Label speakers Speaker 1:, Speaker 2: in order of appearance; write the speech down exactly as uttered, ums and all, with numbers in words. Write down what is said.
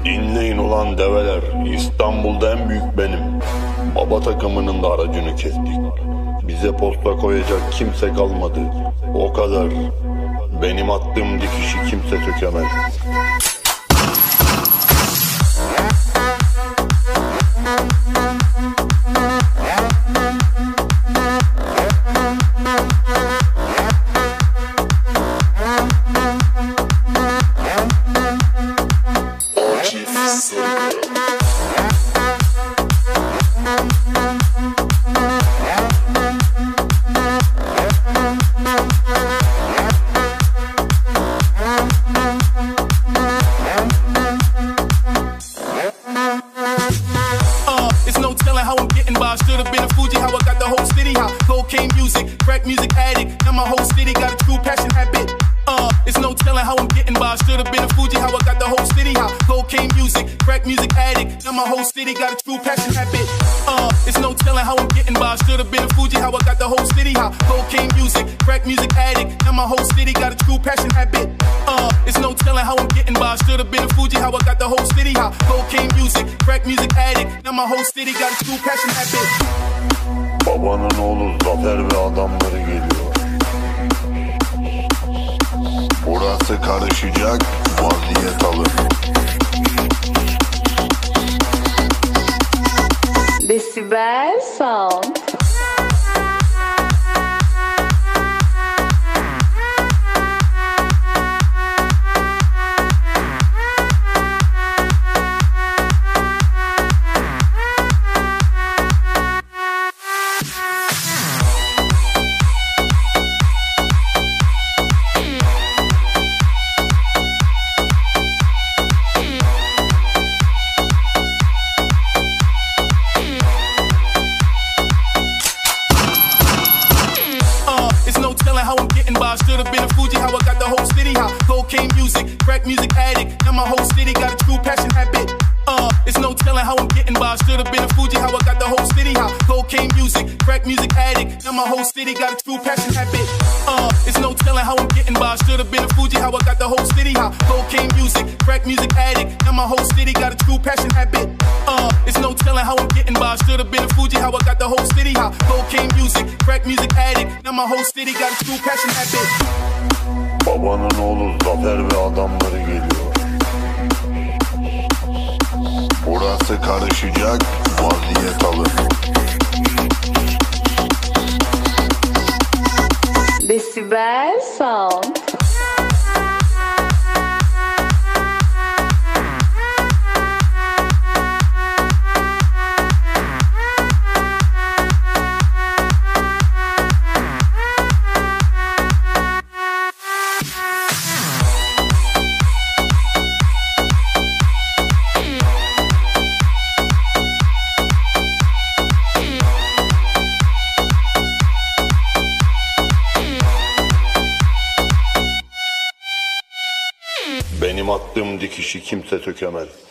Speaker 1: Dinleyin ulan develer, İstanbul'da en büyük benim. Baba takımının da aracını kestik. Bize posta koyacak kimse kalmadı. O kadar. Benim attığım dikişi kimse sökemez.
Speaker 2: Should've been a Fuji, how I got the whole city hot. Cocaine music, crack music addict. Now my whole city got a true passion habit. Uh, it's no telling how I'm getting by. Should've been a Fuji, how I got the whole city hot. Cocaine music, crack music addict. Now my whole city got a true passion habit. Uh, it's no telling how I'm getting by. Should've been a Fuji, how I got the whole city hot. Cocaine music, crack music addict. Now my whole city got a true passion habit. Uh, it's no telling how I'm getting by. Should've been a Fuji, how I got the whole city hot. Cocaine music, crack music addict. Now my whole city got a true passion habit.
Speaker 1: Babanın oğlu Zafer ve adamları geliyor. Burası karışacak, vaziyet alın.
Speaker 3: Decibel Sound.
Speaker 2: How I'm getting by. Should've been a Fuji, how I got the whole city hot. Cocaine music, crack music addict. Now my whole city got a true passion habit. Uh, it's no telling how I'm getting by. Should've been a Fuji, how I got the whole city hot. Cocaine music, crack music addict. Now my whole city got a true passion habit. Uh, it's no telling how I'm getting by. Should've been a Fuji, how I got the whole city hot. Cocaine music, crack music addict. Now my whole city got a true passion habit. Uh, it's no telling how I'm getting by. Should've been a Fuji, how I got the whole city hot. Cocaine music, crack music addict. Now my whole city got a true passion habit.
Speaker 1: Babanın oğlu Zafer ve adamları geliyor. Burası karışacak, vaziyet alın.
Speaker 3: Decibel Sound.
Speaker 1: Benim attığım dikişi kimse sökemez.